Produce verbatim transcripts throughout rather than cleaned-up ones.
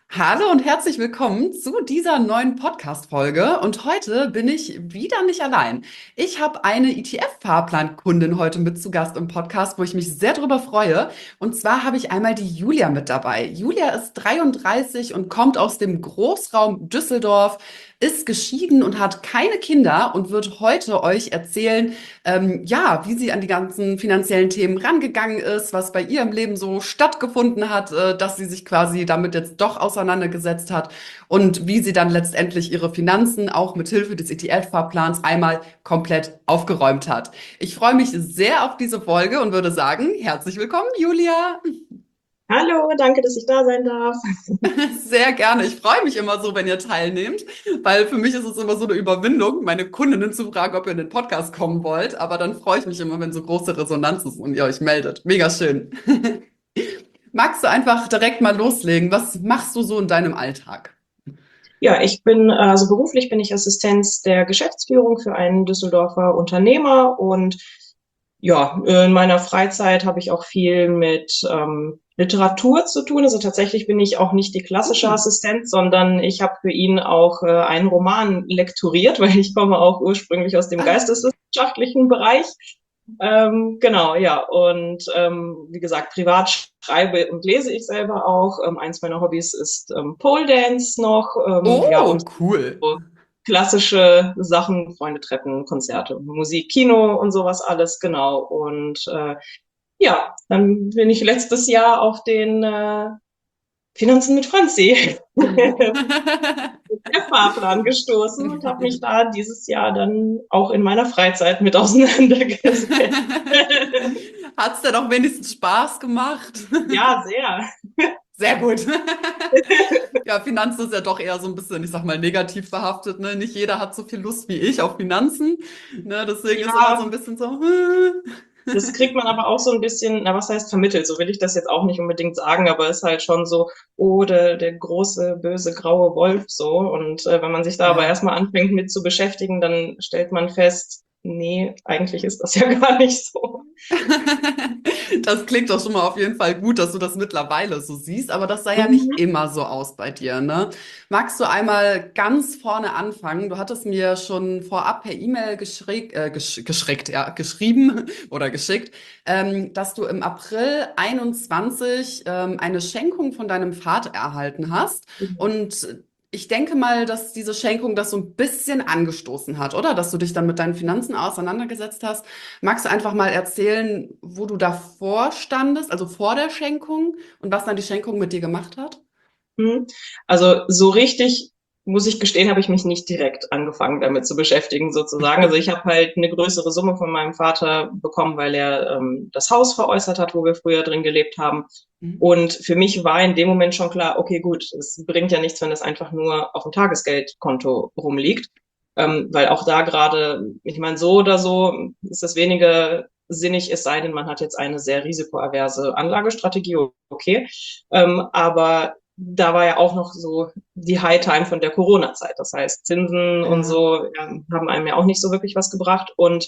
Hallo und herzlich willkommen zu dieser neuen Podcast-Folge. Und heute bin ich wieder nicht allein. Ich habe eine E T F-Fahrplankundin heute mit zu Gast im Podcast, wo ich mich sehr drüber freue. Und zwar habe ich einmal die Julia mit dabei. Julia ist dreiunddreißig und kommt aus dem Großraum Düsseldorf, ist geschieden und hat keine Kinder und wird heute euch erzählen, ähm, ja, wie sie an die ganzen finanziellen Themen rangegangen ist, was bei ihr im Leben so stattgefunden hat, äh, dass sie sich quasi damit jetzt doch auseinandergesetzt hat und wie sie dann letztendlich ihre Finanzen auch mit Hilfe des E T F-Fahrplans einmal komplett aufgeräumt hat. Ich freue mich sehr auf diese Folge und würde sagen, herzlich willkommen, Julia. Hallo, danke, dass ich da sein darf. Sehr gerne. Ich freue mich immer so, wenn ihr teilnehmt, weil für mich ist es immer so eine Überwindung, meine Kundinnen zu fragen, ob ihr in den Podcast kommen wollt. Aber dann freue ich mich immer, wenn so große Resonanz ist und ihr euch meldet. Mega schön. Magst du einfach direkt mal loslegen? Was machst du so in deinem Alltag? Ja, ich bin, also beruflich bin ich Assistenz der Geschäftsführung für einen Düsseldorfer Unternehmer und ja, in meiner Freizeit habe ich auch viel mit ähm, Literatur zu tun. Also tatsächlich bin ich auch nicht die klassische Oh. Assistenz, sondern ich habe für ihn auch äh, einen Roman lektoriert, weil ich komme auch ursprünglich aus dem Ah. geisteswissenschaftlichen Bereich. Ähm, genau, ja. Und ähm, wie gesagt, privat schreibe und lese ich selber auch. Ähm, eins meiner Hobbys ist ähm, Pole Dance noch. Ähm, ja, und Oh, cool. so klassische Sachen, Freunde treffen, Konzerte, Musik, Kino und sowas alles, genau. Und äh, ja, dann bin ich letztes Jahr auf den äh, Finanzen mit Franzi der Fahrplan gestoßen und habe mich da dieses Jahr dann auch in meiner Freizeit mit auseinandergesetzt. Hat's denn auch wenigstens Spaß gemacht? Ja, sehr. Sehr gut. Ja, Finanzen ist ja doch eher so ein bisschen, ich sag mal, negativ behaftet, ne? Nicht jeder hat so viel Lust wie ich auf Finanzen, ne? Deswegen ist immer so ein Ja, bisschen so, hm. das kriegt man aber auch so ein bisschen, na, was heißt vermittelt? So will ich das jetzt auch nicht unbedingt sagen, aber es ist halt schon so, oh, der, der große, böse, graue Wolf so. Und äh, wenn man sich da aber Ja. erstmal anfängt mit zu beschäftigen, dann stellt man fest, nee, eigentlich ist das ja gar nicht so. Das klingt doch schon mal auf jeden Fall gut, dass du das mittlerweile so siehst, aber das sah ja nicht Mhm. immer so aus bei dir, ne? Magst du einmal ganz vorne anfangen? Du hattest mir schon vorab per E-Mail geschrieg, äh, gesch geschickt, ja, geschrieben oder geschickt, ähm, dass du im April einundzwanzig ähm, eine Schenkung von deinem Vater erhalten hast. Und ich denke mal, dass diese Schenkung das so ein bisschen angestoßen hat, oder? Dass du dich dann mit deinen Finanzen auseinandergesetzt hast. Magst du einfach mal erzählen, wo du davor standest, also vor der Schenkung und was dann die Schenkung mit dir gemacht hat? Mhm. Also so richtig, muss ich gestehen, habe ich mich nicht direkt angefangen damit zu beschäftigen, sozusagen. Also ich habe halt eine größere Summe von meinem Vater bekommen, weil er ähm, das Haus veräußert hat, wo wir früher drin gelebt haben. Mhm. Und für mich war in dem Moment schon klar, okay, gut, es bringt ja nichts, wenn das einfach nur auf dem Tagesgeldkonto rumliegt. Ähm, weil auch da gerade, ich meine, so oder so ist das weniger sinnig, es sei denn, man hat jetzt eine sehr risikoaverse Anlagestrategie, okay. Ähm, aber da war ja auch noch so die High Time von der Corona-Zeit. Das heißt, Zinsen und Ja. so ja, haben einem ja auch nicht so wirklich was gebracht. Und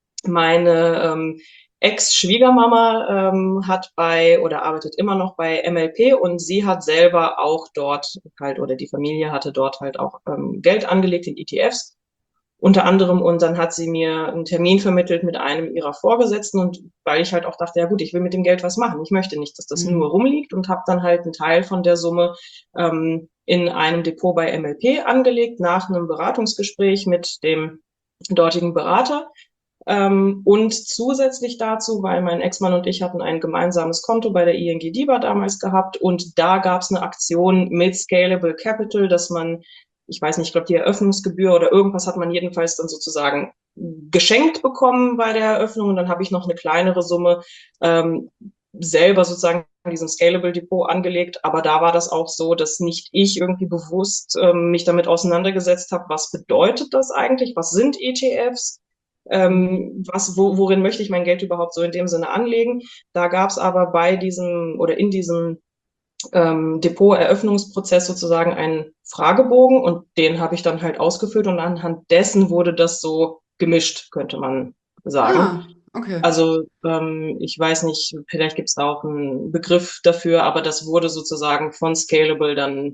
meine ähm, Ex-Schwiegermama ähm, hat bei oder arbeitet immer noch bei M L P und sie hat selber auch dort halt oder die Familie hatte dort halt auch ähm, Geld angelegt in E T Fs unter anderem. Und dann hat sie mir einen Termin vermittelt mit einem ihrer Vorgesetzten. Und weil ich halt auch dachte, ja gut, ich will mit dem Geld was machen. Ich möchte nicht, dass das nur Mhm. rumliegt und habe dann halt einen Teil von der Summe ähm, in einem Depot bei M L P angelegt, nach einem Beratungsgespräch mit dem dortigen Berater. Ähm, und zusätzlich dazu, weil mein Ex-Mann und ich hatten ein gemeinsames Konto bei der I N G DIBA damals gehabt und da gab es eine Aktion mit Scalable Capital, dass man, ich weiß nicht, ich glaube die Eröffnungsgebühr oder irgendwas hat man jedenfalls dann sozusagen geschenkt bekommen bei der Eröffnung und dann habe ich noch eine kleinere Summe ähm, selber sozusagen in diesem Scalable Depot angelegt, aber da war das auch so, dass nicht ich irgendwie bewusst ähm, mich damit auseinandergesetzt habe, was bedeutet das eigentlich, was sind E T Fs, Mhm. ähm, was, wo, worin möchte ich mein Geld überhaupt so in dem Sinne anlegen. Da gab es aber bei diesem oder in diesem ähm, Depot-Eröffnungsprozess sozusagen einen Fragebogen und den habe ich dann halt ausgefüllt und anhand dessen wurde das so gemischt, könnte man sagen. Ah, okay. Also ähm, ich weiß nicht, vielleicht gibt es da auch einen Begriff dafür, aber das wurde sozusagen von Scalable dann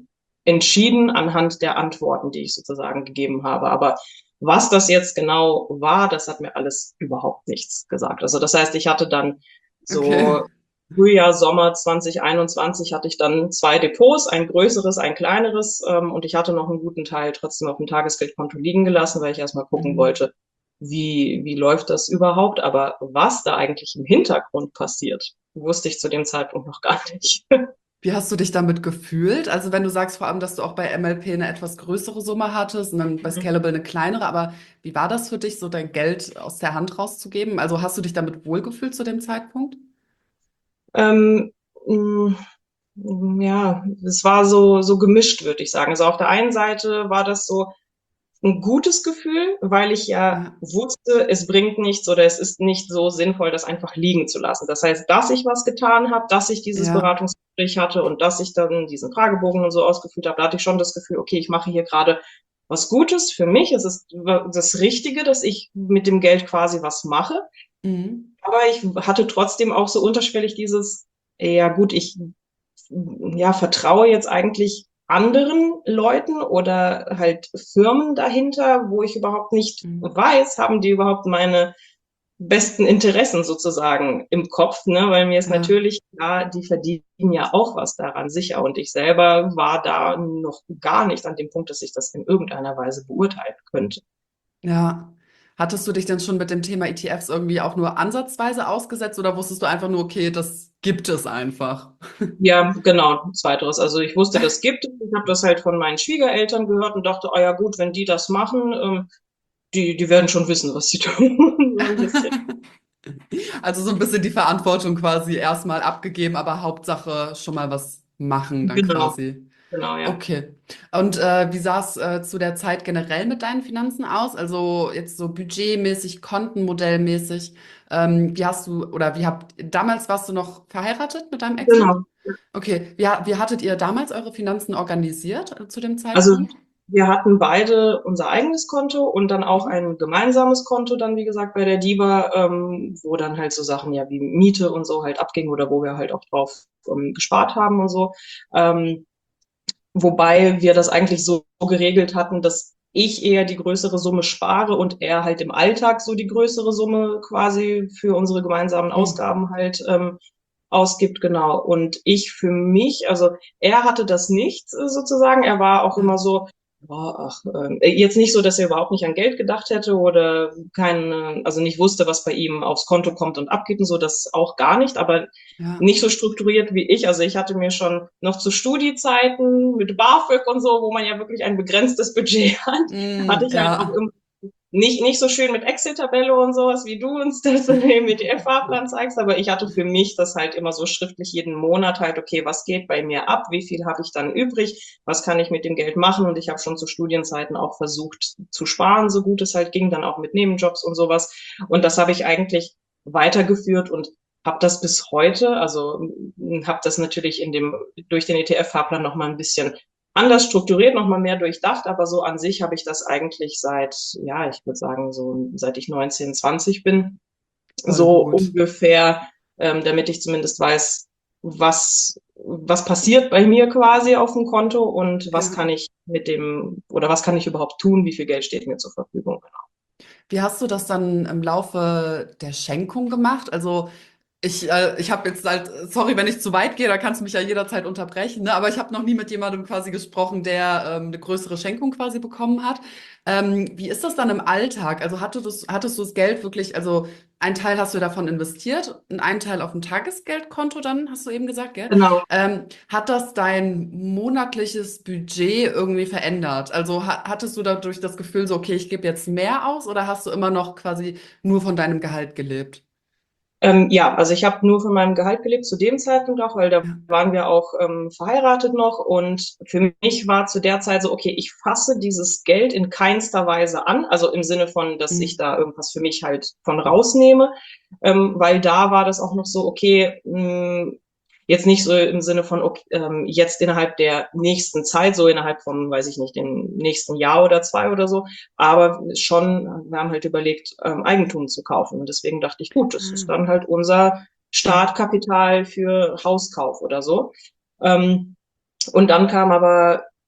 entschieden anhand der Antworten, die ich sozusagen gegeben habe. Aber was das jetzt genau war, das hat mir alles überhaupt nichts gesagt. Also das heißt, ich hatte dann Okay. so Frühjahr, Sommer zwanzig einundzwanzig hatte ich dann zwei Depots, ein größeres, ein kleineres, ähm, und ich hatte noch einen guten Teil trotzdem auf dem Tagesgeldkonto liegen gelassen, weil ich erstmal gucken Mhm. wollte, wie, wie läuft das überhaupt? Aber was da eigentlich im Hintergrund passiert, wusste ich zu dem Zeitpunkt noch gar nicht. Wie hast du dich damit gefühlt? Also wenn du sagst vor allem, dass du auch bei M L P eine etwas größere Summe hattest und dann bei Scalable eine kleinere, aber wie war das für dich, so dein Geld aus der Hand rauszugeben? Also hast du dich damit wohlgefühlt zu dem Zeitpunkt? Ähm, mh, ja, es war so, so gemischt, würde ich sagen. Also auf der einen Seite war das so ein gutes Gefühl, weil ich ja Ja, wusste, es bringt nichts oder es ist nicht so sinnvoll, das einfach liegen zu lassen. Das heißt, dass ich was getan habe, dass ich dieses ja, Beratungsgespräch hatte und dass ich dann diesen Fragebogen und so ausgefüllt habe, da hatte ich schon das Gefühl, okay, ich mache hier gerade was Gutes für mich. Es ist das Richtige, dass ich mit dem Geld quasi was mache. mhm. Aber ich hatte trotzdem auch so unterschwellig dieses, ja gut, ich ja, vertraue jetzt eigentlich anderen Leuten oder halt Firmen dahinter, wo ich überhaupt nicht Mhm. weiß, haben die überhaupt meine besten Interessen sozusagen im Kopf, ne? Weil mir ist Ja. natürlich klar, die verdienen ja auch was daran, sicher. Und ich selber war da noch gar nicht an dem Punkt, dass ich das in irgendeiner Weise beurteilen könnte. Ja. Hattest du dich denn schon mit dem Thema E T Fs irgendwie auch nur ansatzweise ausgesetzt oder wusstest du einfach nur, okay, das gibt es einfach? Ja, genau, zweiteres. Also ich wusste, das gibt es. Ich habe das halt von meinen Schwiegereltern gehört und dachte, oh ja gut, wenn die das machen, ähm, die, die werden schon wissen, was sie tun. So ein bisschen. Also so ein bisschen die Verantwortung quasi erstmal abgegeben, aber Hauptsache schon mal was machen dann Genau, quasi. genau, ja. Okay. Und äh, wie sah es äh, zu der Zeit generell mit deinen Finanzen aus? Also jetzt so budgetmäßig, kontenmodellmäßig. Ähm, wie hast du, oder wie habt, damals warst du noch verheiratet mit deinem Ex-Mann? Genau. Okay. Wie, ha- wie hattet ihr damals eure Finanzen organisiert äh, zu dem Also Zeitpunkt? wir hatten beide unser eigenes Konto und dann auch Mhm. ein gemeinsames Konto dann, wie gesagt, bei der DIBA, ähm, wo dann halt so Sachen ja wie Miete und so halt abgingen oder wo wir halt auch drauf ähm, gespart haben und so. Ähm, Wobei wir das eigentlich so geregelt hatten, dass ich eher die größere Summe spare und er halt im Alltag so die größere Summe quasi für unsere gemeinsamen Mhm. Ausgaben halt ähm, ausgibt, genau. Und ich für mich, also er hatte das nicht äh, sozusagen. Er war auch Ja, immer so, oh, ach, ähm, jetzt nicht so, dass er überhaupt nicht an Geld gedacht hätte oder kein, also nicht wusste, was bei ihm aufs Konto kommt und abgeht und so, das auch gar nicht, aber ja. nicht so strukturiert wie ich. Also ich hatte mir schon noch zu Studiezeiten mit BAföG und so, wo man ja wirklich ein begrenztes Budget hat, hatte Mhm, ich halt auch ja. immer nicht, nicht so schön mit Excel-Tabelle und sowas, wie du uns das im E T F-Fahrplan zeigst, aber ich hatte für mich das halt immer so schriftlich jeden Monat halt, okay, was geht bei mir ab, wie viel habe ich dann übrig, was kann ich mit dem Geld machen und ich habe schon zu Studienzeiten auch versucht zu sparen, so gut es halt ging, dann auch mit Nebenjobs und sowas und das habe ich eigentlich weitergeführt und habe das bis heute, also habe das natürlich in dem durch den E T F-Fahrplan noch mal ein bisschen anders strukturiert, noch mal mehr durchdacht, aber so an sich habe ich das eigentlich seit, ja, ich würde sagen, so seit ich neunzehn, zwanzig bin, Voll so gut. ungefähr, ähm, damit ich zumindest weiß, was, was passiert bei mir quasi auf dem Konto und was Ja. kann ich mit dem, oder was kann ich überhaupt tun, wie viel Geld steht mir zur Verfügung. Wie hast du das dann im Laufe der Schenkung gemacht? Also ich, äh, ich habe jetzt halt, sorry, wenn ich zu weit gehe, da kannst du mich ja jederzeit unterbrechen, ne? Aber ich habe noch nie mit jemandem quasi gesprochen, der ähm, eine größere Schenkung quasi bekommen hat. Ähm, wie ist das dann im Alltag? Also hattest du, hattest du das Geld wirklich, also ein Teil hast du davon investiert und einen Teil auf ein Tagesgeldkonto dann, hast du eben gesagt, gell? Genau. Ähm, hat das dein monatliches Budget irgendwie verändert? Also ha hattest du dadurch das Gefühl so, okay, ich gebe jetzt mehr aus oder hast du immer noch quasi nur von deinem Gehalt gelebt? Ähm, ja, also ich habe nur von meinem Gehalt gelebt zu dem Zeitpunkt auch, weil da Ja. waren wir auch ähm, verheiratet noch und für mich war zu der Zeit so, okay, ich fasse dieses Geld in keinster Weise an, also im Sinne von, dass ich Mhm. da irgendwas für mich halt von rausnehme, ähm, weil da war das auch noch so, okay, mh, jetzt nicht so im Sinne von, okay, ähm, jetzt innerhalb der nächsten Zeit, so innerhalb von, weiß ich nicht, dem nächsten Jahr oder zwei oder so, aber schon, wir haben halt überlegt, ähm, Eigentum zu kaufen. Und deswegen dachte ich, gut, das ist Ah, dann halt unser ja. Startkapital für Hauskauf oder so. Ähm, und dann kam aber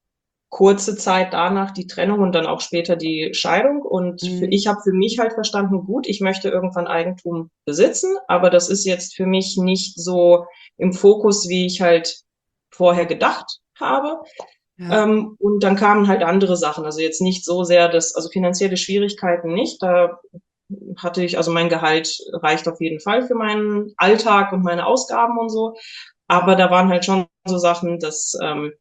kurze Zeit danach die Trennung und dann auch später die Scheidung. Und für, ich Mhm. habe für mich halt verstanden, gut, ich möchte irgendwann Eigentum besitzen, aber das ist jetzt für mich nicht so im Fokus, wie ich halt vorher gedacht habe. Ja, Ähm, und dann kamen halt andere Sachen. Also jetzt nicht so sehr das, also finanzielle Schwierigkeiten nicht. Da hatte ich, also mein Gehalt reicht auf jeden Fall für meinen Alltag und meine Ausgaben und so. ja, Aber da waren halt schon so Sachen, dass, ähm,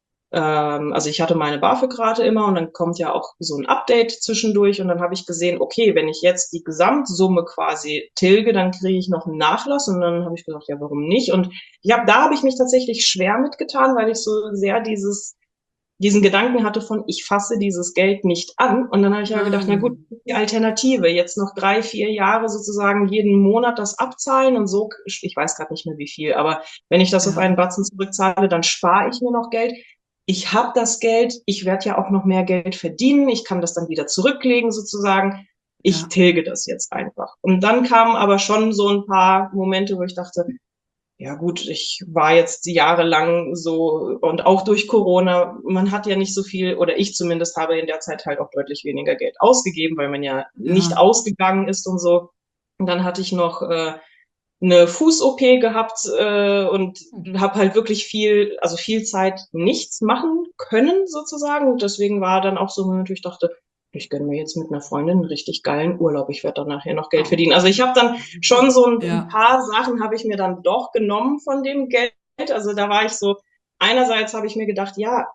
ähm, also ich hatte meine BAföG-Rate immer und dann kommt ja auch so ein Update zwischendurch und dann habe ich gesehen, okay, wenn ich jetzt die Gesamtsumme quasi tilge, dann kriege ich noch einen Nachlass und dann habe ich gesagt, ja, warum nicht? Und ja, da habe ich mich tatsächlich schwer mitgetan, weil ich so sehr dieses diesen Gedanken hatte von, ich fasse dieses Geld nicht an. Und dann habe ich aber gedacht, na gut, ah, die Alternative, jetzt noch drei, vier Jahre sozusagen jeden Monat das abzahlen und so, ich weiß gerade nicht mehr wie viel, aber wenn ich das auf einen ja, Batzen zurückzahle, dann spare ich mir noch Geld. Ich habe das Geld, ich werde ja auch noch mehr Geld verdienen, ich kann das dann wieder zurücklegen sozusagen. Ich ja, tilge das jetzt einfach. Und dann kamen aber schon so ein paar Momente, wo ich dachte, ja gut, ich war jetzt jahrelang so und auch durch Corona, man hat ja nicht so viel, oder ich zumindest habe in der Zeit halt auch deutlich weniger Geld ausgegeben, weil man ja nicht ja, ausgegangen ist und so. Und dann hatte ich noch äh, eine Fuß-O P gehabt äh, und habe halt wirklich viel, also viel Zeit nichts machen können sozusagen. Und deswegen war dann auch so ein Moment, wo ich dachte, ich gönne mir jetzt mit einer Freundin einen richtig geilen Urlaub. Ich werde dann nachher noch Geld oh, verdienen. Also ich habe dann schon so ein, ein ja, paar Sachen habe ich mir dann doch genommen von dem Geld. Also da war ich so, einerseits habe ich mir gedacht, ja,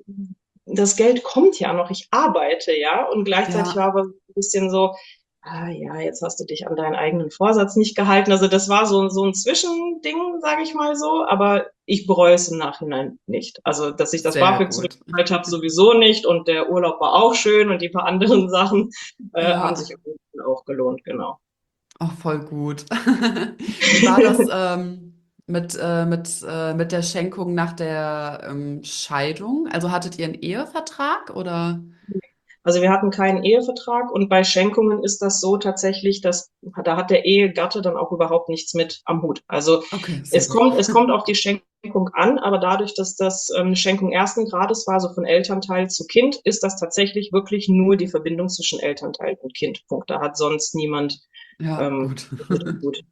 das Geld kommt ja noch, ich arbeite ja. Und gleichzeitig war ja, aber ein bisschen so, ah ja, jetzt hast du dich an deinen eigenen Vorsatz nicht gehalten. Also das war so, so ein Zwischending, sage ich mal so, aber ich bereue es im Nachhinein nicht. Also, dass ich das sehr BAföG gut. zurückgezahlt habe, sowieso nicht und der Urlaub war auch schön und die paar anderen Sachen äh, haben Ja, sich auf jeden Fall auch gelohnt, genau. auch voll gut. Wie war das ähm, mit, äh, mit, äh, mit der Schenkung nach der ähm, Scheidung? Also hattet ihr einen Ehevertrag oder? Also wir hatten keinen Ehevertrag und bei Schenkungen ist das so tatsächlich, dass da hat der Ehegatte dann auch überhaupt nichts mit am Hut. Also Okay, sehr es gut. kommt, es kommt auf die Schenkung an, aber dadurch, dass das ähm, eine Schenkung ersten Grades war, so von Elternteil zu Kind, ist das tatsächlich wirklich nur die Verbindung zwischen Elternteil und Kind. Punkt. Da hat sonst niemand Ja, ähm, gut. mit am Hut.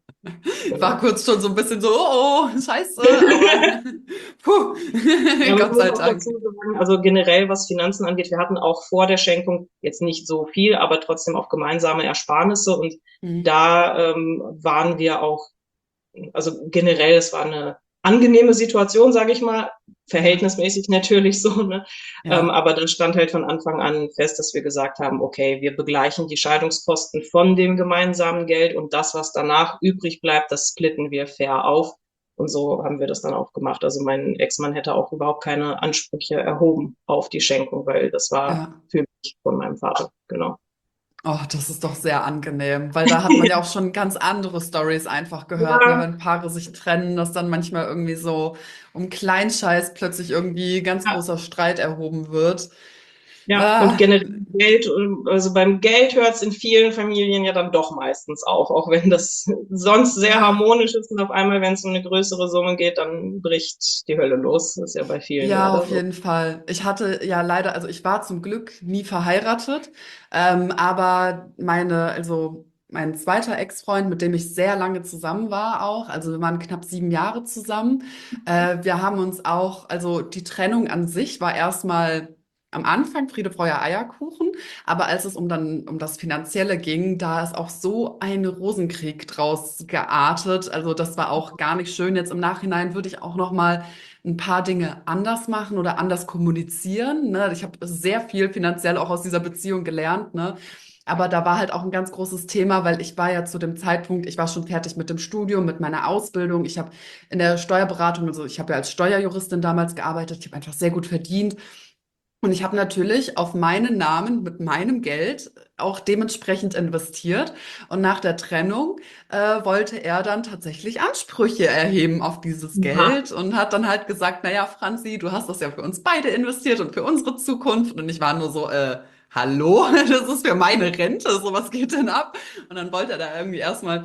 War Genau. kurz schon so ein bisschen so, oh, oh, scheiße, aber puh, Ja, man Gott muss sei auch Dank. dazu sagen, also generell was Finanzen angeht, wir hatten auch vor der Schenkung jetzt nicht so viel, aber trotzdem auch gemeinsame Ersparnisse und Hm. da ähm, waren wir auch, also generell, es war eine angenehme Situation, sage ich mal, Ja, verhältnismäßig natürlich so, ne? Ähm, ja, aber dann stand halt von Anfang an fest, dass wir gesagt haben, okay, wir begleichen die Scheidungskosten von dem gemeinsamen Geld und das, was danach übrig bleibt, das splitten wir fair auf. Und so haben wir das dann auch gemacht. Also mein Ex-Mann hätte auch überhaupt keine Ansprüche erhoben auf die Schenkung, weil das war ja. für mich von meinem Vater, genau. Oh, das ist doch sehr angenehm, weil da hat man ja auch schon ganz andere Stories einfach gehört, ne? Ja, Wenn Paare sich trennen, dass dann manchmal irgendwie so um Kleinscheiß plötzlich irgendwie ganz ja. großer Streit erhoben wird. Ja, und Ah, generell Geld, also beim Geld hört es in vielen Familien ja dann doch meistens auf, auch wenn das sonst sehr ja. harmonisch ist und auf einmal, wenn es um eine größere Summe geht, dann bricht die Hölle los. Das ist ja bei vielen Ja, leider auf so. jeden Fall. Ich hatte ja leider, also ich war zum Glück nie verheiratet, ähm, aber meine, also mein zweiter Ex-Freund, mit dem ich sehr lange zusammen war auch, also wir waren knapp sieben Jahre zusammen, äh, wir haben uns auch, also die Trennung an sich war erstmal am Anfang Friede, Freude, Eierkuchen, aber als es um dann um das Finanzielle ging, da ist auch so ein Rosenkrieg draus geartet, also das war auch gar nicht schön. Jetzt im Nachhinein würde ich auch noch mal ein paar Dinge anders machen oder anders kommunizieren. Ne? Ich habe sehr viel finanziell auch aus dieser Beziehung gelernt. Ne? Aber da war halt auch ein ganz großes Thema, weil ich war ja zu dem Zeitpunkt, ich war schon fertig mit dem Studium, mit meiner Ausbildung. Ich habe in der Steuerberatung, also ich habe ja als Steuerjuristin damals gearbeitet. Ich habe einfach sehr gut verdient. Und ich habe natürlich auf meinen Namen mit meinem Geld auch dementsprechend investiert. Und nach der Trennung äh, wollte er dann tatsächlich Ansprüche erheben auf dieses Aha. Geld und hat dann halt gesagt, naja, Franzi, du hast das ja für uns beide investiert und für unsere Zukunft. Und ich war nur so, äh, hallo, das ist für meine Rente, so was geht denn ab? Und dann wollte er da irgendwie erstmal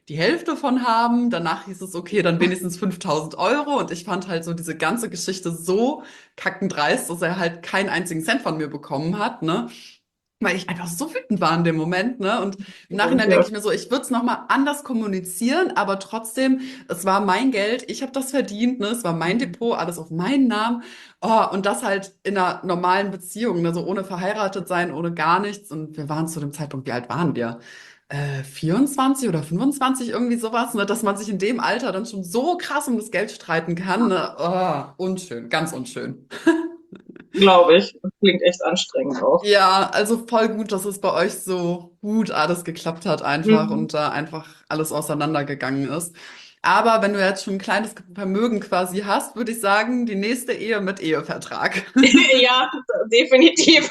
die Hälfte von haben. Danach hieß es, okay, dann wenigstens fünftausend Euro. Und ich fand halt so diese ganze Geschichte so kackendreist, dass er halt keinen einzigen Cent von mir bekommen hat, ne? Weil ich einfach so wütend war in dem Moment, ne? Und im Und Nachhinein denke ja, ich mir so, ich würde es nochmal anders kommunizieren, aber trotzdem, es war mein Geld, ich habe das verdient, ne? Es war mein Depot, alles auf meinen Namen. Oh, und das halt in einer normalen Beziehung, ne? So ohne verheiratet sein, ohne gar nichts. Und wir waren zu dem Zeitpunkt, wie alt waren wir? Äh, vierundzwanzig oder fünfundzwanzig, irgendwie sowas, ne? Dass man sich in dem Alter dann schon so krass um das Geld streiten kann, ne? Oh, unschön, ganz unschön. glaube ich. Das klingt echt anstrengend auch. Ja, also voll gut, dass es bei euch so gut alles geklappt hat einfach Mhm. und da einfach alles auseinandergegangen ist. Aber wenn du jetzt schon ein kleines Vermögen quasi hast, würde ich sagen, die nächste Ehe mit Ehevertrag. Ja, definitiv.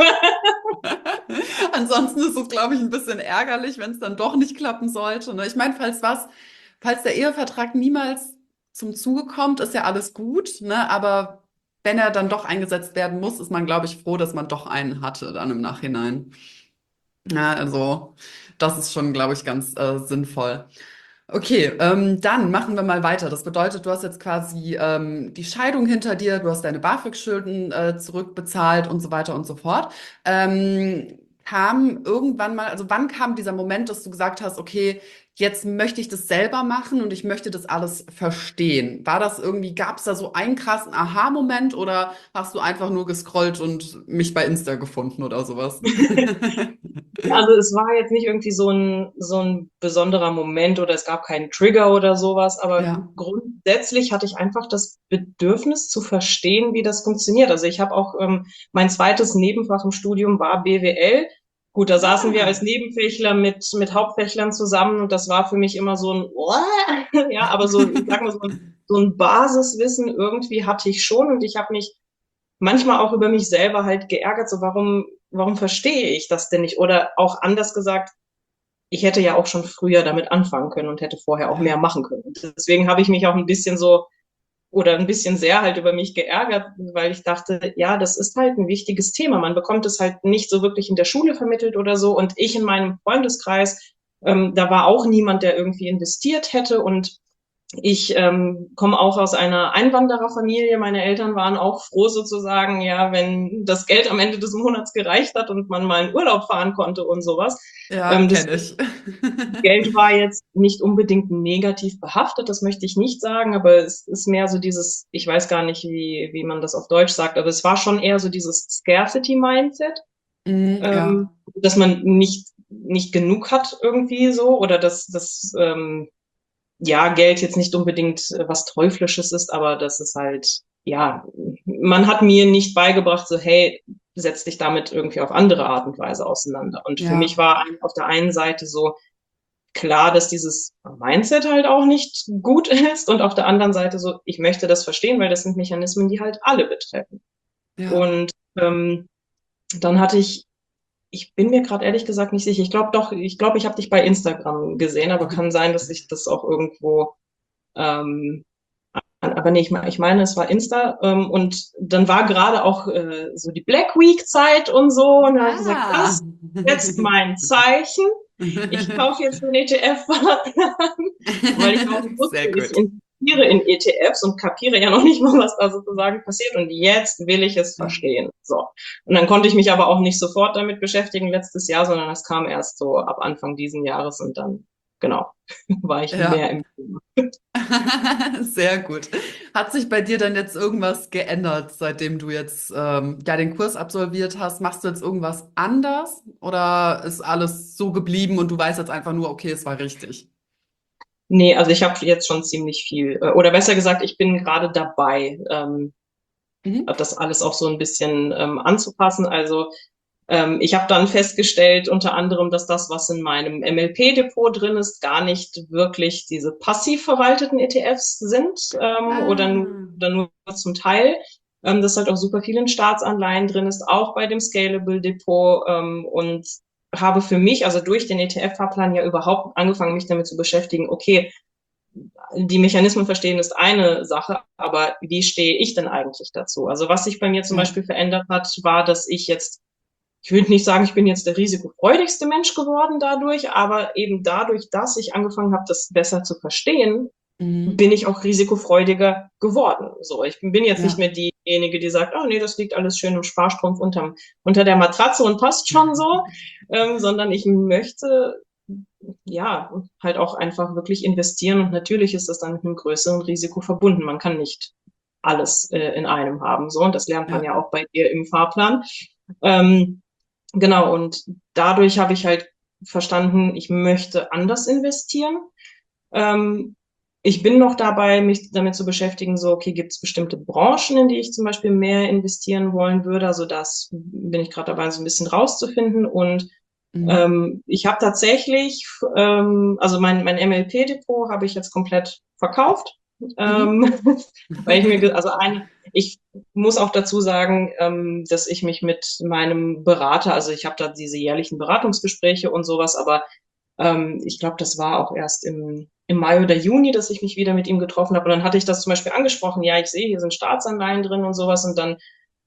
Ansonsten ist es, glaube ich, ein bisschen ärgerlich, wenn es dann doch nicht klappen sollte. Ne? Ich meine, falls was, falls der Ehevertrag niemals zum Zuge kommt, ist ja alles gut, ne? Aber wenn er dann doch eingesetzt werden muss, ist man, glaube ich, froh, dass man doch einen hatte dann im Nachhinein. Ja, also das ist schon, glaube ich, ganz äh, sinnvoll. Okay, ähm, dann machen wir mal weiter. Das bedeutet, du hast jetzt quasi ähm, die Scheidung hinter dir, du hast deine BAföG-Schulden äh, zurückbezahlt und so weiter und so fort. Ähm, kam irgendwann mal, also wann kam dieser Moment, dass du gesagt hast, okay, jetzt möchte ich das selber machen und ich möchte das alles verstehen? War das irgendwie, gab es da so einen krassen Aha-Moment oder hast du einfach nur gescrollt und mich bei Insta gefunden oder sowas? Also es war jetzt nicht irgendwie so ein, so ein besonderer Moment oder es gab keinen Trigger oder sowas, aber Ja. grundsätzlich hatte ich einfach das Bedürfnis zu verstehen, wie das funktioniert. Also ich habe auch, ähm, mein zweites Nebenfach im Studium war B W L. Gut, da saßen wir als Ah. Nebenfächler mit, mit Hauptfächlern zusammen und das war für mich immer so ein, ja, aber so, ich sag mal, so ein, so ein Basiswissen irgendwie hatte ich schon und ich habe mich manchmal auch über mich selber halt geärgert, so warum, warum verstehe ich das denn nicht? Oder auch anders gesagt, ich hätte ja auch schon früher damit anfangen können und hätte vorher auch mehr Ja. machen können. Und deswegen habe ich mich auch ein bisschen so oder ein bisschen sehr halt über mich geärgert, weil ich dachte, ja, das ist halt ein wichtiges Thema. Man bekommt es halt nicht so wirklich in der Schule vermittelt oder so. Und ich in meinem Freundeskreis, ähm, da war auch niemand, der irgendwie investiert hätte. Und ich ähm, komme auch aus einer Einwandererfamilie. Meine Eltern waren auch froh sozusagen, ja, wenn das Geld am Ende des Monats gereicht hat und man mal in Urlaub fahren konnte und sowas. Ja, Ähm, kenne deswegen ich. Geld war jetzt nicht unbedingt negativ behaftet, das möchte ich nicht sagen, aber es ist mehr so dieses, ich weiß gar nicht, wie, wie man das auf Deutsch sagt, aber es war schon eher so dieses Scarcity-Mindset, Mhm, ähm, ja, dass man nicht, nicht genug hat irgendwie so oder dass, dass ähm, ja, Geld jetzt nicht unbedingt äh, was Teuflisches ist, aber das ist halt, ja, man hat mir nicht beigebracht, so, hey, setz dich damit irgendwie auf andere Art und Weise auseinander. Und für mich ja, war auf der einen Seite so klar, dass dieses Mindset halt auch nicht gut ist und auf der anderen Seite so, ich möchte das verstehen, weil das sind Mechanismen, die halt alle betreffen. ja. Und ähm, dann hatte ich ich bin mir gerade ehrlich gesagt nicht sicher. Ich glaube doch, ich glaube, ich habe dich bei Instagram gesehen, aber kann sein, dass ich das auch irgendwo ähm, aber nee, ich, ich meine, es war Insta ähm, und dann war gerade auch äh, so die Black Week Zeit und so und da habe ich gesagt, das Ah. ist jetzt mein Zeichen. Ich kaufe jetzt den E T F-Partner, weil ich auch wusste, Sehr ich gut. investiere in E T Fs und kapiere ja noch nicht mal, was da sozusagen passiert und jetzt will ich es Ja. verstehen. So. Und dann konnte ich mich aber auch nicht sofort damit beschäftigen letztes Jahr, sondern das kam erst so ab Anfang diesen Jahres und dann, genau, war ich mehr Ja. im Thema. Sehr gut. Hat sich bei dir denn jetzt irgendwas geändert, seitdem du jetzt ähm, ja den Kurs absolviert hast? Machst du jetzt irgendwas anders oder ist alles so geblieben und du weißt jetzt einfach nur, okay, es war richtig? Nee, also ich habe jetzt schon ziemlich viel, äh, oder besser gesagt, ich bin gerade dabei, ähm, Mhm. das alles auch so ein bisschen ähm, anzupassen. Also ähm, ich habe dann festgestellt, unter anderem, dass das, was in meinem M L P-Depot drin ist, gar nicht wirklich diese passiv verwalteten E T Fs sind ähm, oder, nur, Ah. oder nur zum Teil. Ähm, dass halt auch super viel in Staatsanleihen drin ist, auch bei dem Scalable Depot ähm, und habe für mich, also durch den E T F-Fahrplan ja überhaupt angefangen, mich damit zu beschäftigen, okay, die Mechanismen verstehen ist eine Sache, aber wie stehe ich denn eigentlich dazu? Also was sich bei mir zum Ja. Beispiel verändert hat, war, dass ich jetzt ich würde nicht sagen, ich bin jetzt der risikofreudigste Mensch geworden dadurch, aber eben dadurch, dass ich angefangen habe, das besser zu verstehen, Mhm. bin ich auch risikofreudiger geworden. So, ich bin jetzt nicht Ja. mehr diejenige, die sagt, oh nee, das liegt alles schön im Sparstrumpf unterm, unter der Matratze und passt schon so, ähm, sondern ich möchte ja halt auch einfach wirklich investieren und natürlich ist das dann mit einem größeren Risiko verbunden. Man kann nicht alles äh, in einem haben, so und das lernt man Ja. ja auch bei dir im Fahrplan. Ähm, genau und dadurch habe ich halt verstanden, ich möchte anders investieren. Ähm, ich bin noch dabei, mich damit zu beschäftigen, so, okay, gibt es bestimmte Branchen, in die ich zum Beispiel mehr investieren wollen würde? Also das bin ich gerade dabei, so ein bisschen rauszufinden. Und Mhm. ähm, ich habe tatsächlich, ähm, also mein, mein M L P-Depot habe ich jetzt komplett verkauft. Mhm. Ähm, weil ich mir, ge- also ein, ich muss auch dazu sagen, ähm, dass ich mich mit meinem Berater, also ich habe da diese jährlichen Beratungsgespräche und sowas, aber ähm, ich glaube, das war auch erst im, im Mai oder Juni, dass ich mich wieder mit ihm getroffen habe. Und dann hatte ich das zum Beispiel angesprochen, ja, ich sehe, hier sind Staatsanleihen drin und sowas. Und dann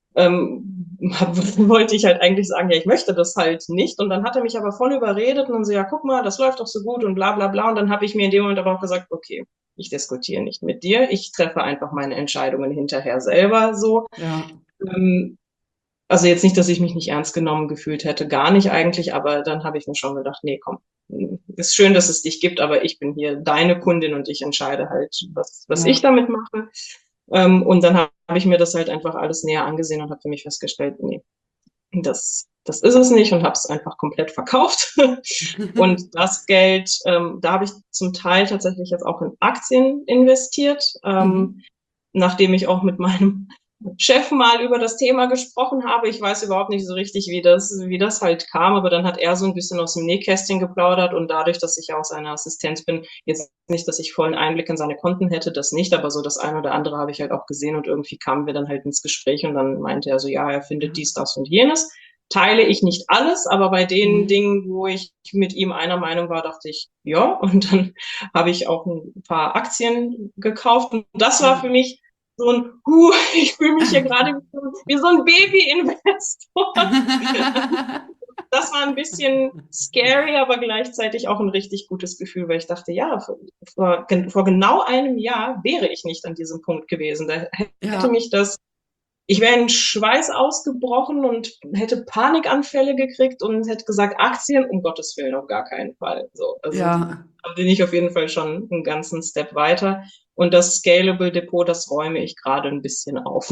ähm, hab, wollte ich halt eigentlich sagen, ja, ich möchte das halt nicht. Und dann hat er mich aber voll überredet und dann so, ja, guck mal, das läuft doch so gut und bla bla bla. Und dann habe ich mir in dem Moment aber auch gesagt, okay, ich diskutiere nicht mit dir, ich treffe einfach meine Entscheidungen hinterher selber so. Ja. Ähm, also jetzt nicht, dass ich mich nicht ernst genommen gefühlt hätte, gar nicht eigentlich, aber dann habe ich mir schon gedacht, nee, komm, ist schön, dass es dich gibt, aber ich bin hier deine Kundin und ich entscheide halt, was, was ich Ja. damit mache. Ähm, und dann habe ich mir das halt einfach alles näher angesehen und habe für mich festgestellt, nee, das, das ist es nicht und habe es einfach komplett verkauft. Und das Geld, ähm, da habe ich zum Teil tatsächlich jetzt auch in Aktien investiert, ähm, Mhm. nachdem ich auch mit meinem Chef mal über das Thema gesprochen habe. Ich weiß überhaupt nicht so richtig, wie das, wie das halt kam, aber dann hat er so ein bisschen aus dem Nähkästchen geplaudert und dadurch, dass ich ja auch seine Assistenz bin, jetzt nicht, dass ich vollen Einblick in seine Konten hätte, das nicht, aber so das eine oder andere habe ich halt auch gesehen und irgendwie kamen wir dann halt ins Gespräch und dann meinte er so, ja, er findet Ja. dies, das und jenes. Teile ich nicht alles, aber bei den Mhm. Dingen, wo ich mit ihm einer Meinung war, dachte ich, ja, und dann habe ich auch ein paar Aktien gekauft und das war für Ja. mich so ein, huh, ich fühle mich hier gerade wie, so- wie so ein Baby-Investor. Das war ein bisschen scary, aber gleichzeitig auch ein richtig gutes Gefühl, weil ich dachte, ja, vor, vor, vor genau einem Jahr wäre ich nicht an diesem Punkt gewesen. Da hätte Ja. mich das, ich wäre in Schweiß ausgebrochen und hätte Panikanfälle gekriegt und hätte gesagt, Aktien, um Gottes Willen, auf gar keinen Fall. So, also Ja. da bin ich auf jeden Fall schon einen ganzen Step weiter. Und das Scalable Depot, das räume ich gerade ein bisschen auf.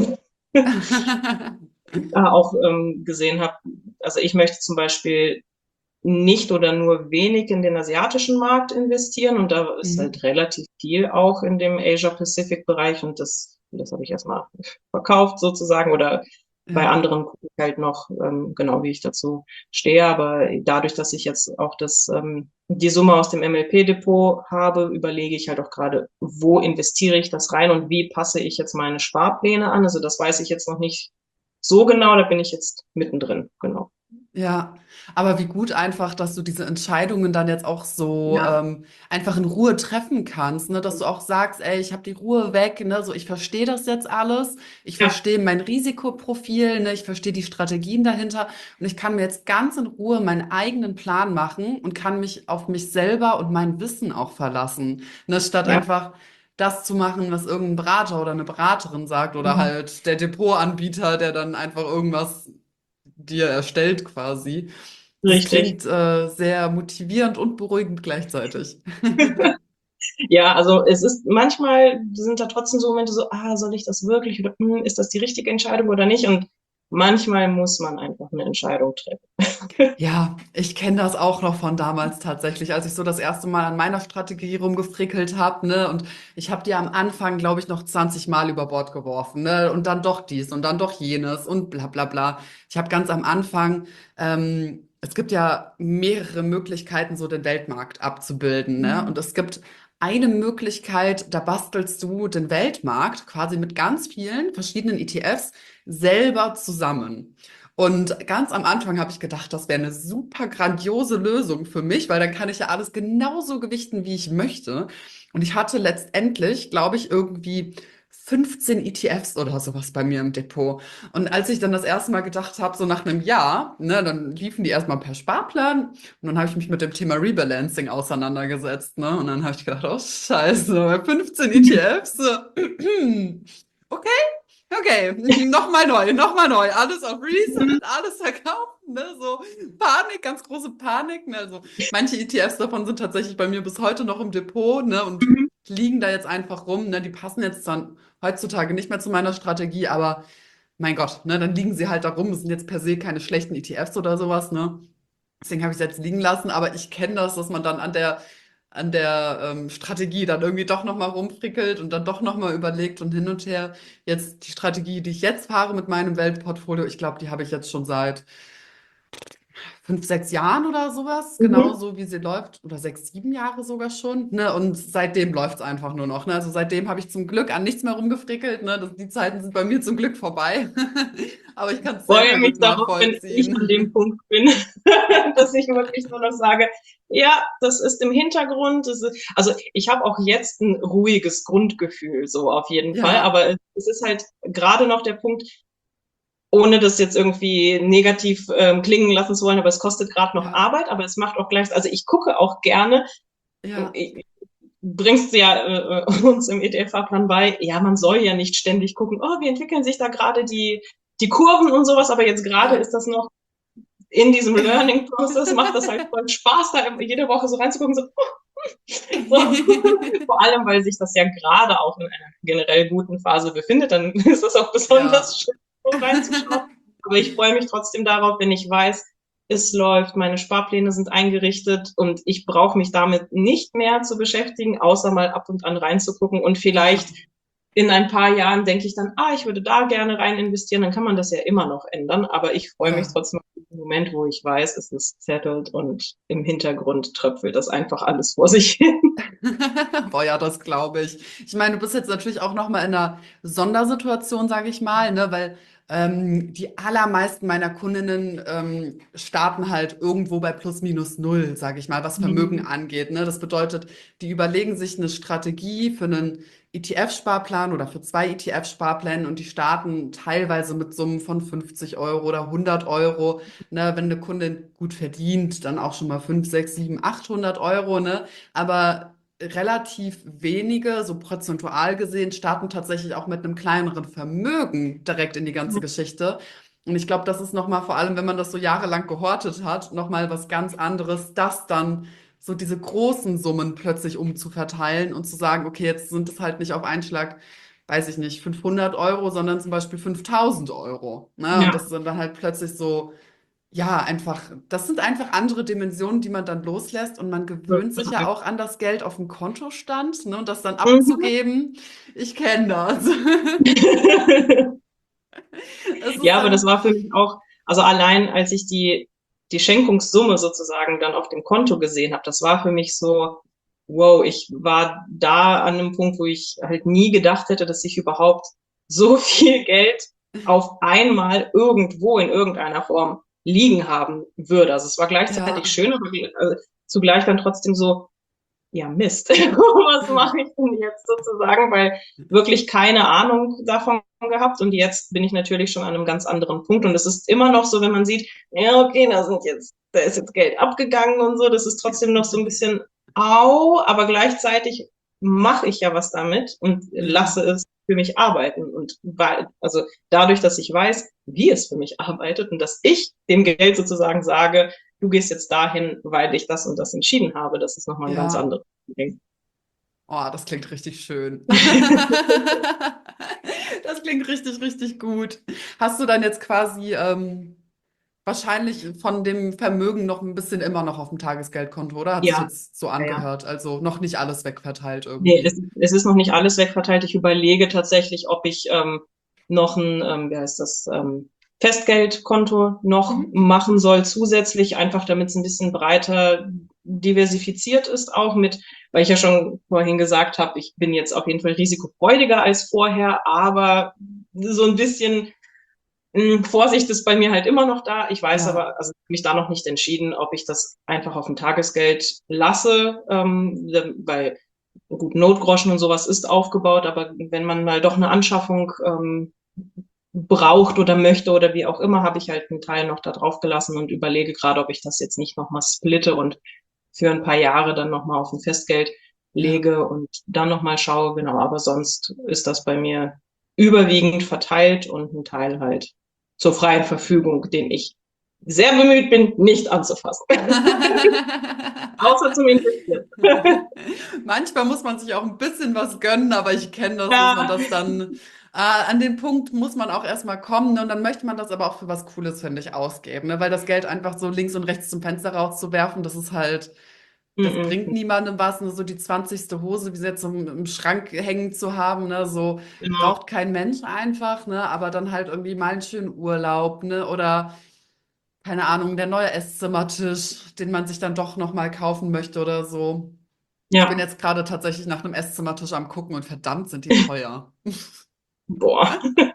Da auch ähm, gesehen habe, also ich möchte zum Beispiel nicht oder nur wenig in den asiatischen Markt investieren und da ist Mhm. halt relativ viel auch in dem Asia-Pacific-Bereich und das, das habe ich erstmal verkauft sozusagen oder bei Ja. anderen gucke ich halt noch ähm, genau, wie ich dazu stehe, aber dadurch, dass ich jetzt auch das, ähm, die Summe aus dem M L P-Depot habe, überlege ich halt auch gerade, wo investiere ich das rein und wie passe ich jetzt meine Sparpläne an, also das weiß ich jetzt noch nicht so genau, da bin ich jetzt mittendrin, genau. Ja, aber wie gut einfach, dass du diese Entscheidungen dann jetzt auch so Ja, ähm, einfach in Ruhe treffen kannst, ne? Dass du auch sagst, ey, ich habe die Ruhe weg, ne? So, ich verstehe das jetzt alles, ich ja, verstehe mein Risikoprofil, ne? Ich verstehe die Strategien dahinter und ich kann mir jetzt ganz in Ruhe meinen eigenen Plan machen und kann mich auf mich selber und mein Wissen auch verlassen, ne? Statt ja. einfach das zu machen, was irgendein Berater oder eine Beraterin sagt oder Mhm. halt der Depotanbieter, der dann einfach irgendwas dir erstellt quasi. Das Richtig. klingt äh, sehr motivierend und beruhigend gleichzeitig. Ja, also es ist manchmal sind da trotzdem so Momente so, ah, soll ich das wirklich oder hm, ist das die richtige Entscheidung oder nicht? Und manchmal muss man einfach eine Entscheidung treffen. Ja, ich kenne das auch noch von damals tatsächlich, als ich so das erste Mal an meiner Strategie rumgefrickelt habe, ne? Und ich habe die am Anfang, glaube ich, noch zwanzig Mal über Bord geworfen, ne? Und dann doch dies und dann doch jenes und bla bla bla. Ich habe ganz am Anfang, ähm, es gibt ja mehrere Möglichkeiten, so den Weltmarkt abzubilden, ne? Und es gibt eine Möglichkeit, da bastelst du den Weltmarkt quasi mit ganz vielen verschiedenen E T Fs selber zusammen. Und ganz am Anfang habe ich gedacht, das wäre eine super grandiose Lösung für mich, weil dann kann ich ja alles genauso gewichten, wie ich möchte. Und ich hatte letztendlich, glaube ich, irgendwie fünfzehn E T Fs oder sowas bei mir im Depot. Und als ich dann das erste Mal gedacht habe, so nach einem Jahr, ne, dann liefen die erstmal per Sparplan und dann habe ich mich mit dem Thema Rebalancing auseinandergesetzt, ne? Und dann habe ich gedacht, oh Scheiße, fünfzehn E T Fs. Okay, okay, nochmal neu, nochmal neu, alles auf Reset, alles verkaufen, ne? So Panik, ganz große Panik. Ne? Also manche E T Fs davon sind tatsächlich bei mir bis heute noch im Depot, ne? Und Mhm. liegen da jetzt einfach rum, ne? Die passen jetzt dann heutzutage nicht mehr zu meiner Strategie, aber mein Gott, ne? Dann liegen sie halt da rum. Es sind jetzt per se keine schlechten E T Fs oder sowas, ne? Deswegen habe ich es jetzt liegen lassen, aber ich kenne das, dass man dann an der an der ähm, Strategie dann irgendwie doch noch mal rumfrickelt und dann doch noch mal überlegt und hin und her. Jetzt die Strategie, die ich jetzt fahre mit meinem Weltportfolio, ich glaube, die habe ich jetzt schon seit fünf, sechs Jahren oder sowas, Mhm. genauso wie sie läuft, oder sechs, sieben Jahre sogar schon, ne? Und seitdem läuft es einfach nur noch, ne? Also seitdem habe ich zum Glück an nichts mehr rumgefrickelt, ne? Das, die Zeiten sind bei mir zum Glück vorbei. Aber ich kann es sehr, Freue sehr mich gut darauf, wenn ich an nachvollziehen. dem Punkt bin, dass ich wirklich nur noch sage, ja, das ist im Hintergrund. Das ist, also ich habe auch jetzt ein ruhiges Grundgefühl, so auf jeden Fall. Ja, Aber es ist halt gerade noch der Punkt, ohne das jetzt irgendwie negativ ähm, klingen lassen zu wollen, aber es kostet gerade noch ja, Arbeit, aber es macht auch gleich, also ich gucke auch gerne, ja, ich, bringst du ja äh, uns im E T F-Fahrplan bei, ja, man soll ja nicht ständig gucken, oh, wie entwickeln sich da gerade die, die Kurven und sowas, aber jetzt gerade ja. ist das noch in diesem Learning Process, macht das halt voll Spaß, da jede Woche so reinzugucken, so, so. Vor allem, weil sich das ja gerade auch in einer generell guten Phase befindet, dann ist es auch besonders Ja. schön, so reinzuschauen. Aber ich freue mich trotzdem darauf, wenn ich weiß, es läuft, meine Sparpläne sind eingerichtet und ich brauche mich damit nicht mehr zu beschäftigen, außer mal ab und an reinzugucken und Ja, vielleicht in ein paar Jahren denke ich dann, ah, ich würde da gerne rein investieren, dann kann man das ja immer noch ändern, aber ich freue mich klar. trotzdem auf den Moment, wo ich weiß, es ist settled und im Hintergrund tröpfelt das einfach alles vor sich hin. Boah, ja, das glaube ich. Ich meine, du bist jetzt natürlich auch noch mal in einer Sondersituation, sage ich mal, ne, weil ähm, die allermeisten meiner Kundinnen ähm, starten halt irgendwo bei plus minus null, sage ich mal, was Vermögen Mhm. angeht. Ne? Das bedeutet, die überlegen sich eine Strategie für einen E T F-Sparplan oder für zwei E T F-Sparpläne und die starten teilweise mit Summen von fünfzig Euro oder hundert Euro. Ne? Wenn eine Kundin gut verdient, dann auch schon mal fünf, sechs, sieben, achthundert Euro. Ne? Aber relativ wenige, so prozentual gesehen, starten tatsächlich auch mit einem kleineren Vermögen direkt in die ganze Geschichte. Und ich glaube, das ist nochmal, vor allem wenn man das so jahrelang gehortet hat, nochmal was ganz anderes, das dann so diese großen Summen plötzlich umzuverteilen und zu sagen, okay, jetzt sind es halt nicht auf einen Schlag, weiß ich nicht, fünfhundert Euro, sondern zum Beispiel fünftausend Euro. Ne? Und das Ja, sind dann halt plötzlich so ja, einfach, das sind einfach andere Dimensionen, die man dann loslässt und man gewöhnt sich ja total. auch an das Geld auf dem Kontostand, ne, und das dann Mhm. abzugeben. Ich kenne das. Es ist Ja, aber das dann, war für mich auch, also allein als ich die, die Schenkungssumme sozusagen dann auf dem Konto gesehen habe, das war für mich so, wow, ich war da an einem Punkt, wo ich halt nie gedacht hätte, dass ich überhaupt so viel Geld auf einmal irgendwo in irgendeiner Form liegen haben würde. Also es war gleichzeitig ja, schön, aber äh, zugleich dann trotzdem so, ja, Mist, was mache ich denn jetzt sozusagen, weil wirklich keine Ahnung davon gehabt und jetzt bin ich natürlich schon an einem ganz anderen Punkt und es ist immer noch so, wenn man sieht, ja, okay, da sind jetzt, da ist jetzt Geld abgegangen und so, das ist trotzdem noch so ein bisschen au, aber gleichzeitig mache ich ja was damit und ja, lasse es für mich arbeiten und weil, also dadurch, dass ich weiß, wie es für mich arbeitet und dass ich dem Geld sozusagen sage, du gehst jetzt dahin, weil ich das und das entschieden habe. Das ist nochmal ein ganz ja. anderes Ding. Oh, das klingt richtig schön. Das klingt richtig, richtig gut. Hast du dann jetzt quasi ähm, wahrscheinlich von dem Vermögen noch ein bisschen immer noch auf dem Tagesgeldkonto, oder? Hat sich Ja, jetzt so ja, ja. angehört. Also noch nicht alles wegverteilt Nee, es, irgendwie. es ist noch nicht alles wegverteilt. Ich überlege tatsächlich, ob ich ähm, noch ein, ähm, wie heißt das, ähm, Festgeldkonto noch Mhm. machen soll, zusätzlich, einfach damit es ein bisschen breiter diversifiziert ist, auch mit, weil ich ja schon vorhin gesagt habe, ich bin jetzt auf jeden Fall risikofreudiger als vorher, aber so ein bisschen mh, Vorsicht ist bei mir halt immer noch da. Ich weiß Ja, aber, also mich da noch nicht entschieden, ob ich das einfach auf dem Tagesgeld lasse, ähm, weil gut, Notgroschen und sowas ist aufgebaut, aber wenn man mal doch eine Anschaffung ähm, braucht oder möchte oder wie auch immer, habe ich halt einen Teil noch da drauf gelassen und überlege gerade, ob ich das jetzt nicht nochmal splitte und für ein paar Jahre dann nochmal auf ein Festgeld Ja. lege und dann nochmal schaue, genau, aber sonst ist das bei mir überwiegend verteilt und ein Teil halt zur freien Verfügung, den ich sehr bemüht bin, nicht anzufassen. Außer zum Investieren. Manchmal muss man sich auch ein bisschen was gönnen, aber ich kenne das, dass man Ja, das dann, äh, an den Punkt muss man auch erstmal kommen, ne? Und dann möchte man das aber auch für was Cooles, finde ich, ausgeben, ne? Weil das Geld einfach so links und rechts zum Fenster rauszuwerfen, das ist halt, mm das bringt -mm. niemandem was, ne? So die zwanzigste Hose, wie sie jetzt so im, im Schrank hängen zu haben, ne? So Genau. braucht kein Mensch einfach, ne? Aber dann halt irgendwie mal einen schönen Urlaub, ne? Oder keine Ahnung, der neue Esszimmertisch, den man sich dann doch noch mal kaufen möchte oder so. Ich bin Ja, jetzt gerade tatsächlich nach einem Esszimmertisch am gucken und verdammt sind die teuer. boah.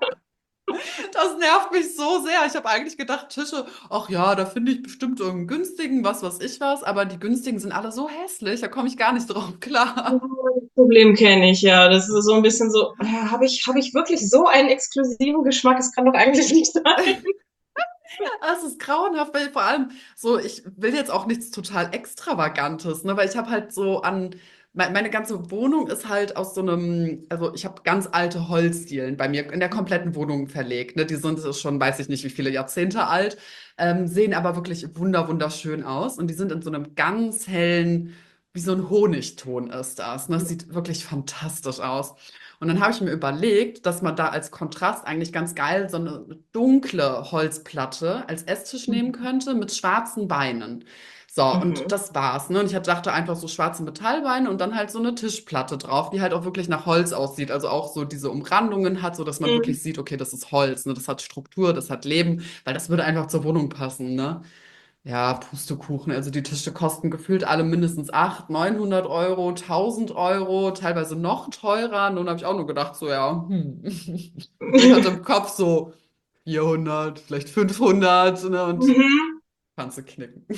Das nervt mich so sehr. Ich habe eigentlich gedacht, Tische, ach ja, da finde ich bestimmt irgendeinen günstigen, was weiß ich was, aber die günstigen sind alle so hässlich, da komme ich gar nicht drauf Ja, klar. das Problem kenne ich, ja. Das ist so ein bisschen so, ja, habe ich, habe ich wirklich so einen exklusiven Geschmack? Es kann doch eigentlich nicht sein. Das ist grauenhaft, weil vor allem so, ich will jetzt auch nichts total Extravagantes, ne, weil ich habe halt so an, me- meine ganze Wohnung ist halt aus so einem, also ich habe ganz alte Holzdielen bei mir in der kompletten Wohnung verlegt, ne, die sind schon, weiß ich nicht, wie viele Jahrzehnte alt, ähm, sehen aber wirklich wunder, wunderschön aus und die sind in so einem ganz hellen, wie so ein Honigton ist das, ne, das sieht wirklich fantastisch aus. Und dann habe ich mir überlegt, dass man da als Kontrast eigentlich ganz geil so eine dunkle Holzplatte als Esstisch nehmen könnte mit schwarzen Beinen. So, und Mhm. das war's, ne? Und ich hatte- dachte einfach so schwarze Metallbeine und dann halt so eine Tischplatte drauf, die halt auch wirklich nach Holz aussieht. Also auch so diese Umrandungen hat, so dass man Mhm. wirklich sieht, okay, das ist Holz, ne? Das hat Struktur, das hat Leben, weil das würde einfach zur Wohnung passen, ne? Ja, Pustekuchen. Also die Tische kosten gefühlt alle mindestens achthundert, neunhundert Euro, tausend Euro, teilweise noch teurer. Nun habe ich auch nur gedacht, so ja, hm. Ich hatte im Kopf so vierhundert, vielleicht fünfhundert, ne, und Mhm. kannst du knicken.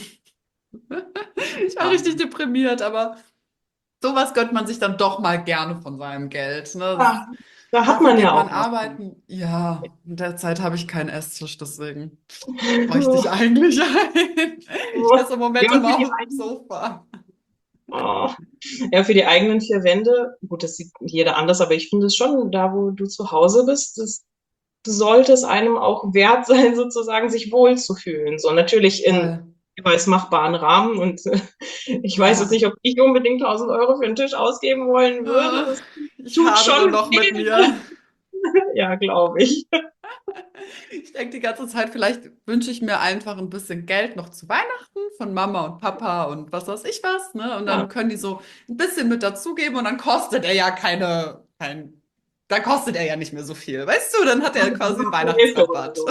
Ich war Ja. richtig deprimiert, aber sowas gönnt man sich dann doch mal gerne von seinem Geld. Ne? Das, Ja, da hat dafür man geht ja man auch was von. arbeiten. Ja, in der Zeit habe ich keinen Esstisch, deswegen bräuchte ich eigentlich einen. Ich esse im Ja, Moment und für immer die auf dem eigenen, Sofa. oh. Ja, für die eigenen vier Wände, gut, das sieht jeder anders, aber ich finde es schon, da wo du zu Hause bist, das sollte es einem auch wert sein, sozusagen sich wohlzufühlen. So natürlich in Voll. jeweils machbaren Rahmen. Und äh, ich weiß jetzt Ja. nicht, ob ich unbedingt tausend Euro für einen Tisch ausgeben wollen würde. Äh, Das Ich tut hadere schon noch mit weh. mir. Ja, glaube ich. Ich denke die ganze Zeit, vielleicht wünsche ich mir einfach ein bisschen Geld noch zu Weihnachten von Mama und Papa und was weiß ich was, ne? Und dann Ja, können die so ein bisschen mit dazugeben und dann kostet er ja keine, kein, dann kostet er ja nicht mehr so viel. Weißt du, dann hat er quasi einen die Hälfte oder Weihnachtsrabatt. so.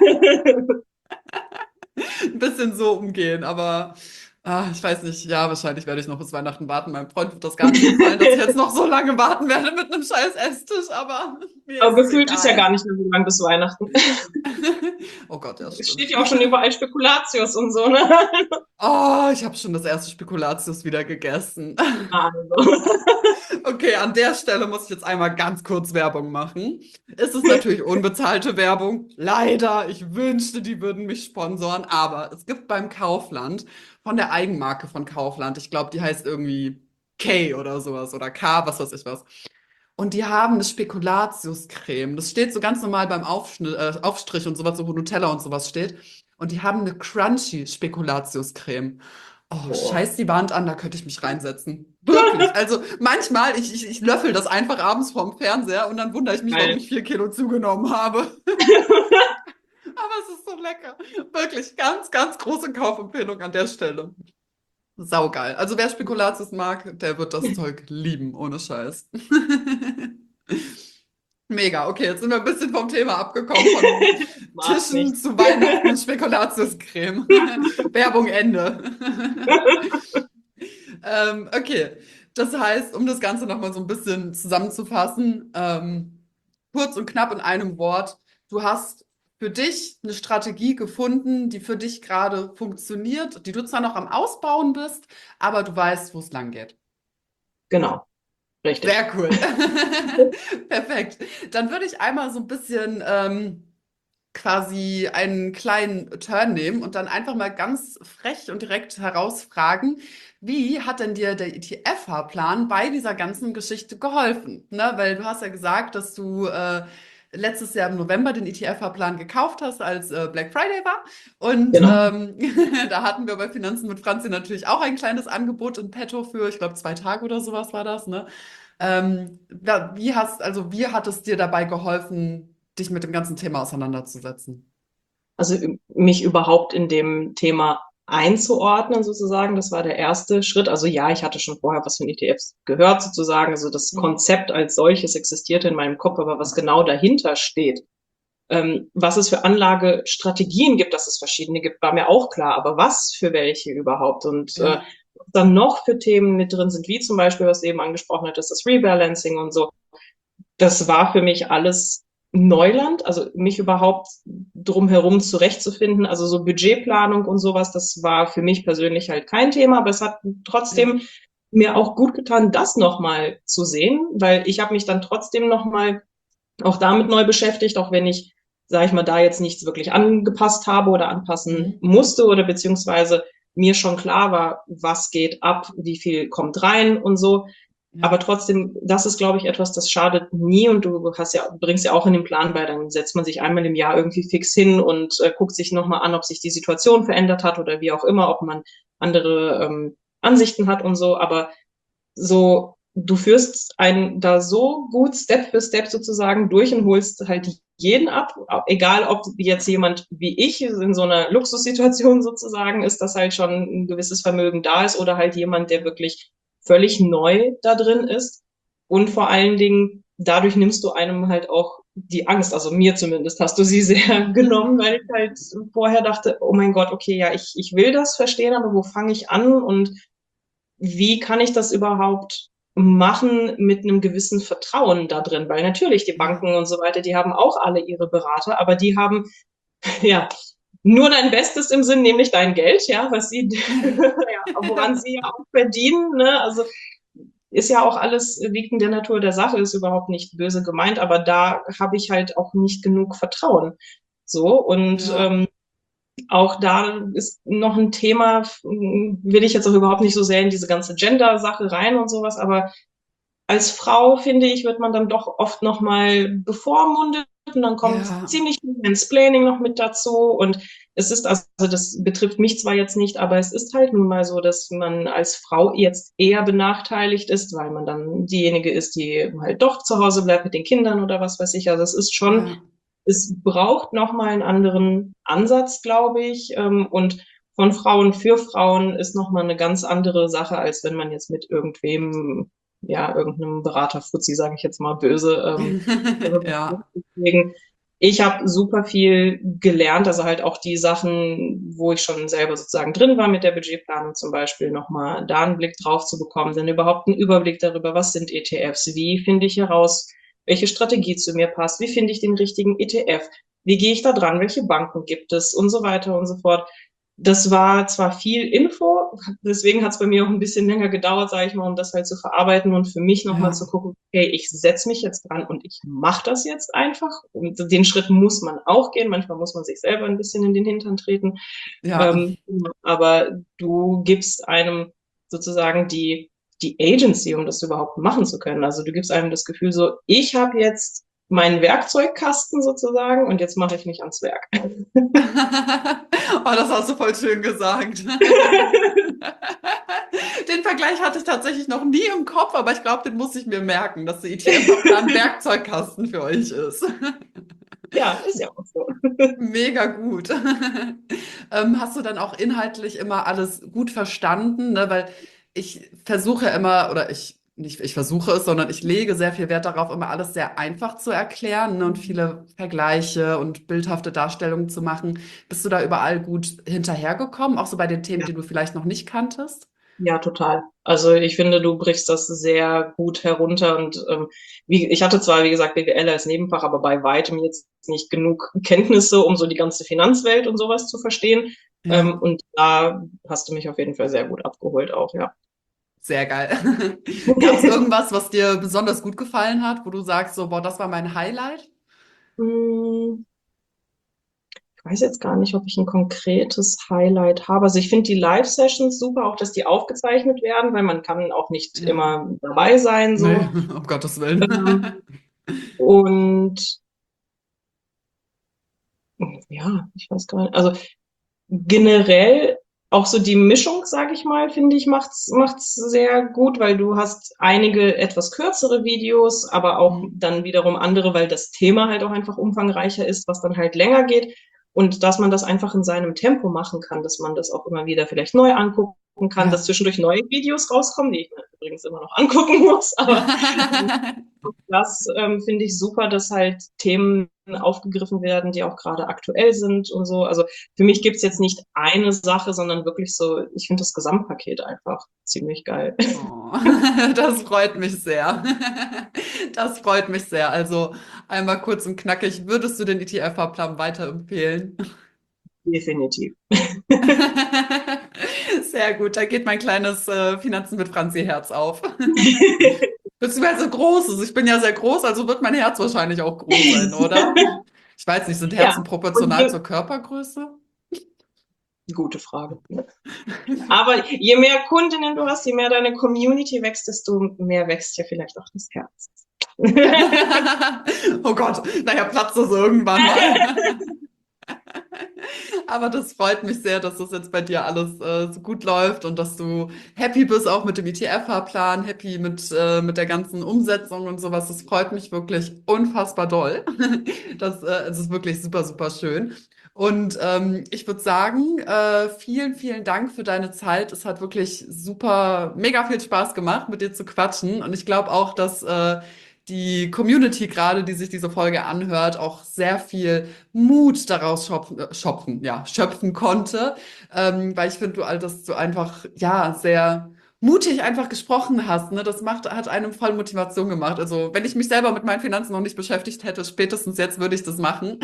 Ein bisschen so umgehen, aber ah, ich weiß nicht, ja, wahrscheinlich werde ich noch bis Weihnachten warten. Meinem Freund wird das gar nicht gefallen, dass ich jetzt noch so lange warten werde mit einem scheiß Esstisch, aber mir Aber ist es gefühlt ist ja gar egal. nicht mehr so lang bis Weihnachten. Oh Gott, ja, Es steht stimmt. ja auch schon überall Spekulatius und so, ne? Oh, ich habe schon das erste Spekulatius wieder gegessen. Also. Okay, an der Stelle muss ich jetzt einmal ganz kurz Werbung machen. Es ist natürlich unbezahlte Werbung. Leider, ich wünschte, die würden mich sponsoren, aber es gibt beim Kaufland von der Eigenmarke von Kaufland, ich glaube, die heißt irgendwie K oder sowas oder K, was weiß ich was. Und die haben eine Spekulatius-Creme. Das steht so ganz normal beim Aufschnitt, äh, Aufstrich und sowas, so wo Nutella und sowas steht. Und die haben eine crunchy Spekulatius-Creme. Oh, Boah. scheiß die Wand an, da könnte ich mich reinsetzen. Wirklich. Also manchmal, ich, ich, ich löffel das einfach abends vorm Fernseher und dann wundere ich mich, warum Geil. ich vier Kilo zugenommen habe. Aber es ist so lecker. Wirklich ganz, ganz große Kaufempfehlung an der Stelle. Saugeil. Also wer Spekulatius mag, der wird das Zeug lieben, ohne Scheiß. Mega, okay, jetzt sind wir ein bisschen vom Thema abgekommen, von Macht Tischen nichts. zu Weihnachten und Spekulatiuscreme. Werbung Ende. Ähm, okay, das heißt, um das Ganze nochmal so ein bisschen zusammenzufassen, ähm, kurz und knapp in einem Wort, du hast für dich eine Strategie gefunden, die für dich gerade funktioniert, die du zwar noch am Ausbauen bist, aber du weißt, wo es lang geht. Genau. Richtig. Sehr cool. Perfekt. Dann würde ich einmal so ein bisschen ähm, quasi einen kleinen Turn nehmen und dann einfach mal ganz frech und direkt herausfragen, wie hat denn dir der E T F-Fahrplan bei dieser ganzen Geschichte geholfen? Ne? Weil du hast ja gesagt, dass du äh, letztes Jahr im November den E T F-Fahrplan gekauft hast, als äh, Black Friday war. Und Genau. ähm, da hatten wir bei Finanzen mit Franzi natürlich auch ein kleines Angebot in petto für, ich glaube, zwei Tage oder sowas war das, ne? Ähm, da, wie hast, also wie hat es dir dabei geholfen, dich mit dem ganzen Thema auseinanderzusetzen? Also mich überhaupt in dem Thema einzuordnen sozusagen, das war der erste Schritt. Also ja, ich hatte schon vorher was von E T Fs gehört sozusagen. Also das Mhm. Konzept als solches existierte in meinem Kopf, aber was genau dahinter steht, ähm, was es für Anlagestrategien gibt, dass es verschiedene gibt, war mir auch klar. Aber was für welche überhaupt? Und äh, Ja. was dann noch für Themen mit drin sind, wie zum Beispiel, was du eben angesprochen hattest, das Rebalancing und so, das war für mich alles Neuland, also mich überhaupt drumherum zurechtzufinden. Also so Budgetplanung und sowas, das war für mich persönlich halt kein Thema, aber es hat Ja. trotzdem mir auch gut getan, das nochmal zu sehen, weil ich habe mich dann trotzdem nochmal auch damit neu beschäftigt, auch wenn ich, sage ich mal, da jetzt nichts wirklich angepasst habe oder anpassen Mhm. musste oder beziehungsweise mir schon klar war, was geht ab, wie viel kommt rein und so. Ja. Aber trotzdem, das ist, glaube ich, etwas, das schadet nie und du hast ja, bringst ja auch in den Plan bei, dann setzt man sich einmal im Jahr irgendwie fix hin und äh, guckt sich nochmal an, ob sich die Situation verändert hat oder wie auch immer, ob man andere ähm, Ansichten hat und so. Aber so, du führst einen da so gut Step für Step sozusagen durch und holst halt jeden ab, egal ob jetzt jemand wie ich in so einer Luxussituation sozusagen ist, dass halt schon ein gewisses Vermögen da ist oder halt jemand, der wirklich völlig neu da drin ist. Und vor allen Dingen, dadurch nimmst du einem halt auch die Angst, also mir zumindest hast du sie sehr genommen, weil ich halt vorher dachte, oh mein Gott, okay, ja, ich, ich will das verstehen, aber wo fange ich an und wie kann ich das überhaupt machen mit einem gewissen Vertrauen da drin? Weil natürlich die Ja. Banken und so weiter, die haben auch alle ihre Berater, aber die haben ja nur dein Bestes im Sinn, nämlich dein Geld, ja, was sie, ja, woran sie ja auch verdienen, ne? Also ist ja auch alles liegt in der Natur der Sache, ist überhaupt nicht böse gemeint, aber da habe ich halt auch nicht genug Vertrauen. So, und Ja. ähm, auch da ist noch ein Thema, will ich jetzt auch überhaupt nicht so sehr in diese ganze Gender-Sache rein und sowas, aber als Frau, finde ich, wird man dann doch oft nochmal bevormundet und dann kommt Ja. ziemlich viel Mansplaining noch mit dazu und es ist, also das betrifft mich zwar jetzt nicht, aber es ist halt nun mal so, dass man als Frau jetzt eher benachteiligt ist, weil man dann diejenige ist, die halt doch zu Hause bleibt mit den Kindern oder was weiß ich. Also es ist schon, Ja. es braucht nochmal einen anderen Ansatz, glaube ich. Ähm, und von Frauen für Frauen ist nochmal eine ganz andere Sache, als wenn man jetzt mit irgendwem, ja, irgendeinem Berater-Fuzzi, sage ich jetzt mal böse, ähm, Ja. deswegen, ich habe super viel gelernt, also halt auch die Sachen, wo ich schon selber sozusagen drin war mit der Budgetplanung zum Beispiel, nochmal da einen Blick drauf zu bekommen, dann überhaupt einen Überblick darüber, was sind E T Fs, wie finde ich heraus, welche Strategie zu mir passt, wie finde ich den richtigen E T F, wie gehe ich da dran, welche Banken gibt es und so weiter und so fort. Das war zwar viel Info, deswegen hat es bei mir auch ein bisschen länger gedauert, sage ich mal, um das halt zu verarbeiten und für mich nochmal Ja. zu gucken, okay, ich setze mich jetzt dran und ich mache das jetzt einfach. Und den Schritt muss man auch gehen. Manchmal muss man sich selber ein bisschen in den Hintern treten. Ja. Ähm, aber du gibst einem sozusagen die, die Agency, um das überhaupt machen zu können. Also du gibst einem das Gefühl so, ich habe jetzt meinen Werkzeugkasten sozusagen und jetzt mache ich mich ans Werk. Oh, das hast du voll schön gesagt. Den Vergleich hatte ich tatsächlich noch nie im Kopf, aber ich glaube, den muss ich mir merken, dass der E T F-Fahrplan ein Werkzeugkasten für euch ist. Ja, ist ja auch so. Mega gut. Ähm, hast du dann auch inhaltlich immer alles gut verstanden? Ne? Weil ich versuche immer, oder ich, nicht ich versuche es, sondern ich lege sehr viel Wert darauf, immer alles sehr einfach zu erklären, ne? Und viele Vergleiche und bildhafte Darstellungen zu machen. Bist du da überall gut hinterhergekommen, auch so bei den Themen, Ja. die du vielleicht noch nicht kanntest? Ja, total. Also ich finde, du brichst das sehr gut herunter und ähm, wie, ich hatte zwar, wie gesagt, B W L als Nebenfach, aber bei weitem jetzt nicht genug Kenntnisse, um so die ganze Finanzwelt und sowas zu verstehen. Ja. Ähm, und da hast du mich auf jeden Fall sehr gut abgeholt auch, ja. Sehr geil. Gab es irgendwas, was dir besonders gut gefallen hat, wo du sagst, so, boah, das war mein Highlight? Hm, Ich weiß jetzt gar nicht, ob ich ein konkretes Highlight habe. Also ich finde die Live-Sessions super, auch dass die aufgezeichnet werden, weil man kann auch nicht Ja. immer dabei sein, Nee, so. um Gottes Willen. Ähm, Und ja, ich weiß gar nicht. Also generell auch so die Mischung, sage ich mal, finde ich, macht's macht's sehr gut, weil du hast einige etwas kürzere Videos, aber auch Mhm. dann wiederum andere, weil das Thema halt auch einfach umfangreicher ist, was dann halt länger geht. Und dass man das einfach in seinem Tempo machen kann, dass man das auch immer wieder vielleicht neu angucken kann, dass Ja. zwischendurch neue Videos rauskommen, die ich mir übrigens immer noch angucken muss, aber das ähm, finde ich super, dass halt Themen aufgegriffen werden, die auch gerade aktuell sind und so. Also für mich gibt's jetzt nicht eine Sache, sondern wirklich so, ich finde das Gesamtpaket einfach ziemlich geil. Oh, das freut mich sehr. Das freut mich sehr. Also einmal kurz und knackig, würdest du den E T F-Fahrplan weiterempfehlen? Definitiv. Sehr gut, da geht mein kleines äh, Finanzen mit Franzi-Herz auf. Beziehungsweise großes. Ich bin ja sehr groß, also wird mein Herz wahrscheinlich auch groß sein, oder? Ich weiß nicht, sind Ja, Herzen und proportional je, zur Körpergröße? gute Frage. Aber je mehr Kundinnen du hast, je mehr deine Community wächst, desto mehr wächst ja vielleicht auch das Herz. Oh Gott, naja, platzt das irgendwann mal. Aber das freut mich sehr, dass das jetzt bei dir alles äh, so gut läuft und dass du happy bist auch mit dem E T F-Fahrplan, happy mit, äh, mit der ganzen Umsetzung und sowas. Das freut mich wirklich unfassbar doll. Das, äh, es ist wirklich super, super schön. Und ähm, ich würde sagen, äh, vielen, vielen Dank für deine Zeit. Es hat wirklich super, mega viel Spaß gemacht, mit dir zu quatschen. Und ich glaube auch, dass äh, die Community gerade, die sich diese Folge anhört, auch sehr viel Mut daraus schöpfen, äh, schöpfen, ja, schöpfen konnte, ähm, weil ich finde, du all das so einfach, ja, sehr mutig einfach gesprochen hast, ne? Das macht, hat einem voll Motivation gemacht. Also, wenn ich mich selber mit meinen Finanzen noch nicht beschäftigt hätte, spätestens jetzt würde ich das machen.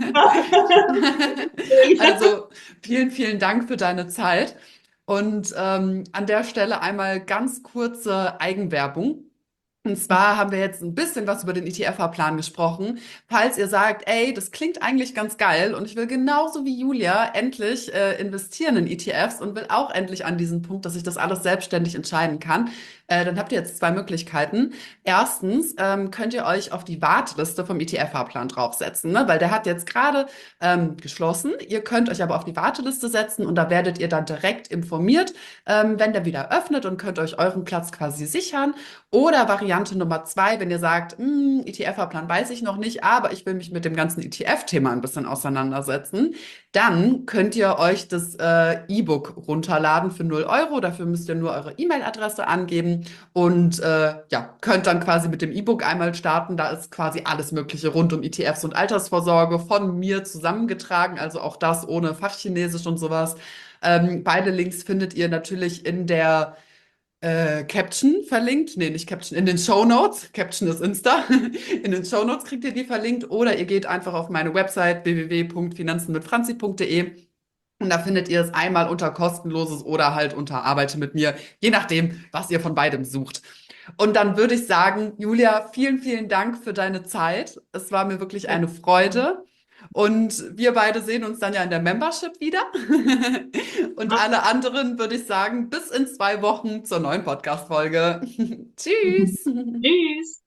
Also, vielen, vielen Dank für deine Zeit. Und ähm, an der Stelle einmal ganz kurze Eigenwerbung. Und zwar haben wir jetzt ein bisschen was über den E T F-Fahrplan gesprochen. Falls ihr sagt, ey, das klingt eigentlich ganz geil und ich will genauso wie Julia endlich äh, investieren in E T Fs und will auch endlich an diesen Punkt, dass ich das alles selbstständig entscheiden kann, äh, dann habt ihr jetzt zwei Möglichkeiten. Erstens ähm, könnt ihr euch auf die Warteliste vom E T F-Fahrplan draufsetzen, ne? Weil der hat jetzt gerade ähm, geschlossen. Ihr könnt euch aber auf die Warteliste setzen und da werdet ihr dann direkt informiert, ähm, wenn der wieder öffnet und könnt euch euren Platz quasi sichern. Oder Variante Nummer zwei, wenn ihr sagt, hm, E T F-Fahrplan weiß ich noch nicht, aber ich will mich mit dem ganzen E T F-Thema ein bisschen auseinandersetzen, dann könnt ihr euch das äh, E-Book runterladen für null Euro. Dafür müsst ihr nur eure E-Mail-Adresse angeben und äh, ja, könnt dann quasi mit dem E-Book einmal starten. Da ist quasi alles Mögliche rund um E T Fs und Altersvorsorge von mir zusammengetragen, also auch das ohne Fachchinesisch und sowas. Ähm, beide Links findet ihr natürlich in der äh, Caption verlinkt. Nee, nicht Caption, in den Show Notes. Caption ist Insta. In den Show Notes kriegt ihr die verlinkt oder ihr geht einfach auf meine Website w w w punkt finanzen mit franzi punkt de und da findet ihr es einmal unter kostenloses oder halt unter Arbeite mit mir, je nachdem, was ihr von beidem sucht. Und dann würde ich sagen, Julia, vielen, vielen Dank für deine Zeit. Es war mir wirklich eine Freude. Und wir beide sehen uns dann ja in der Membership wieder. Und alle anderen würde ich sagen, bis in zwei Wochen zur neuen Podcast-Folge. Tschüss. Tschüss.